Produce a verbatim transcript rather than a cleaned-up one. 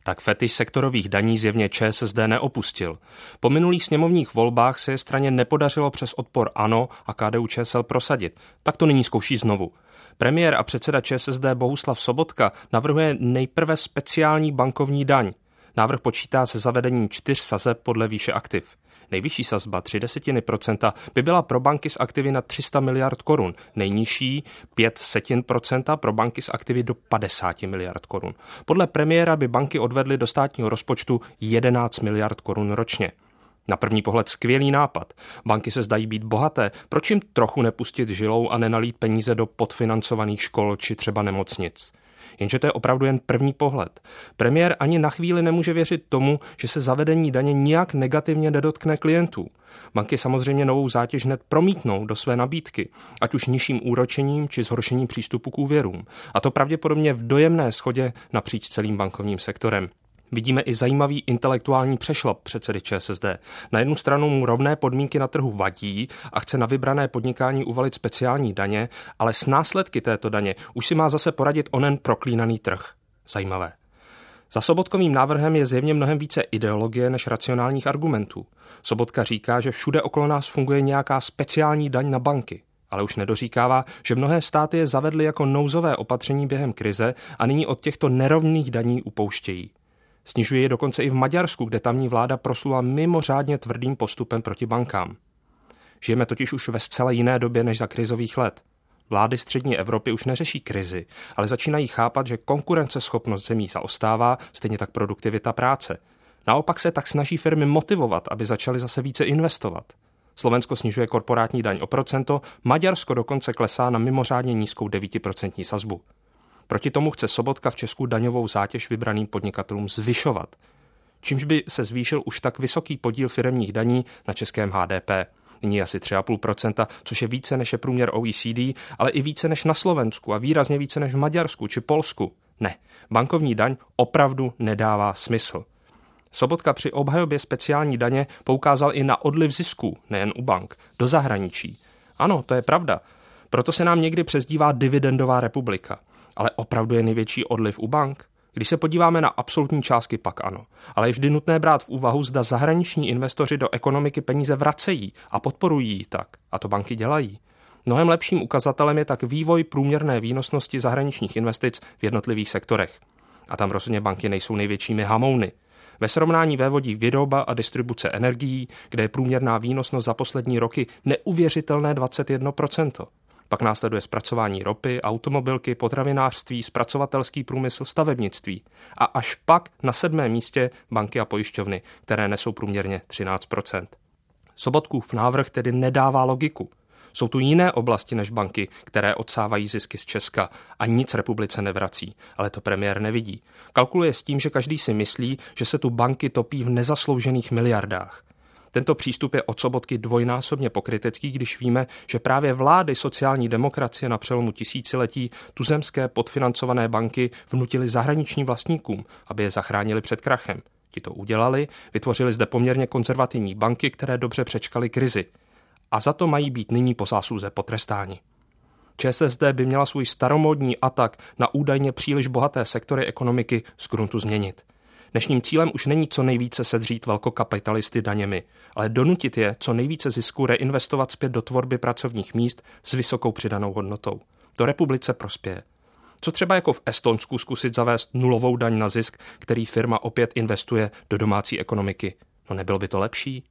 Tak fetiš sektorových daní zjevně ČSSD neopustil. Po minulých sněmovních volbách se je straně nepodařilo přes odpor ANO a K D U Č S L prosadit. Tak to nyní zkouší znovu. Premiér a předseda ČSSD Bohuslav Sobotka navrhuje nejprve speciální bankovní daň. Návrh počítá se zavedením čtyř sazeb podle výše aktiv. Nejvyšší sazba tři desetiny procenta by byla pro banky s aktivy na tři sta miliard korun, nejnižší pět setin procenta pro banky s aktivy do padesát miliard korun. Podle premiéra by banky odvedly do státního rozpočtu jedenáct miliard korun ročně. Na první pohled skvělý nápad. Banky se zdají být bohaté, proč jim trochu nepustit žilou a nenalít peníze do podfinancovaných škol či třeba nemocnic? Jenže to je opravdu jen první pohled. Premiér ani na chvíli nemůže věřit tomu, že se zavedení daně nijak negativně nedotkne klientů. Banky samozřejmě novou zátěž hned promítnou do své nabídky, ať už nižším úročením či zhoršením přístupu k úvěrům. A to pravděpodobně v dojemné shodě napříč celým bankovním sektorem. Vidíme i zajímavý intelektuální přešlap předsedy ČSSD. Na jednu stranu mu rovné podmínky na trhu vadí a chce na vybrané podnikání uvalit speciální daně, ale s následky této daně už si má zase poradit onen proklínaný trh. Zajímavé. Za Sobotkovým návrhem je zjevně mnohem více ideologie než racionálních argumentů. Sobotka říká, že všude okolo nás funguje nějaká speciální daň na banky, ale už nedoříkává, že mnohé státy je zavedly jako nouzové opatření během krize a nyní od těchto nerovných daní upouštějí. Snižuje je dokonce i v Maďarsku, kde tamní vláda proslula mimořádně tvrdým postupem proti bankám. Žijeme totiž už ve zcela jiné době než za krizových let. Vlády střední Evropy už neřeší krizi, ale začínají chápat, že konkurenceschopnost zemí zaostává, stejně tak produktivita práce. Naopak se tak snaží firmy motivovat, aby začaly zase více investovat. Slovensko snižuje korporátní daň o procento, Maďarsko dokonce klesá na mimořádně nízkou devítiprocentní sazbu. Proti tomu chce Sobotka v Česku daňovou zátěž vybraným podnikatelům zvyšovat, čímž by se zvýšil už tak vysoký podíl firemních daní na českém H D P. Nyní asi tři celá pět procenta, což je více než je průměr O E C D, ale i více než na Slovensku a výrazně více než v Maďarsku či Polsku. Ne, bankovní daň opravdu nedává smysl. Sobotka při obhajobě speciální daně poukázal i na odliv zisků, nejen u bank, do zahraničí. Ano, to je pravda. Proto se nám někdy přezdívá dividendová republika. Ale opravdu je největší odliv u bank? Když se podíváme na absolutní částky, pak ano. Ale je vždy nutné brát v úvahu, zda zahraniční investoři do ekonomiky peníze vracejí a podporují ji tak. A to banky dělají. Mnohem lepším ukazatelem je tak vývoj průměrné výnosnosti zahraničních investic v jednotlivých sektorech. A tam rozhodně banky nejsou největšími hamouny. Ve srovnání vévodí výroba a distribuce energií, kde je průměrná výnosnost za poslední roky neuvěřitelné dvacet jedna procent. Pak následuje zpracování ropy, automobilky, potravinářství, zpracovatelský průmysl, stavebnictví. A až pak na sedmém místě banky a pojišťovny, které nesou průměrně třináct procent. Sobotkův návrh tedy nedává logiku. Jsou tu jiné oblasti než banky, které odsávají zisky z Česka a nic republice nevrací, ale to premiér nevidí. Kalkuluje s tím, že každý si myslí, že se tu banky topí v nezasloužených miliardách. Tento přístup je od Sobotky dvojnásobně pokrytecký, když víme, že právě vlády sociální demokracie na přelomu tisíciletí tuzemské podfinancované banky vnutily zahraničním vlastníkům, aby je zachránili před krachem. Ti to udělali, vytvořili zde poměrně konzervativní banky, které dobře přečkaly krizi. A za to mají být nyní po zásluze potrestáni. ČSSD by měla svůj staromódní atak na údajně příliš bohaté sektory ekonomiky z gruntu změnit. Dnešním cílem už není co nejvíce sedřít velkokapitalisty daněmi, ale donutit je co nejvíce zisku reinvestovat zpět do tvorby pracovních míst s vysokou přidanou hodnotou. To republice prospěje. Co třeba jako v Estonsku zkusit zavést nulovou daň na zisk, který firma opět investuje do domácí ekonomiky? No nebylo by to lepší?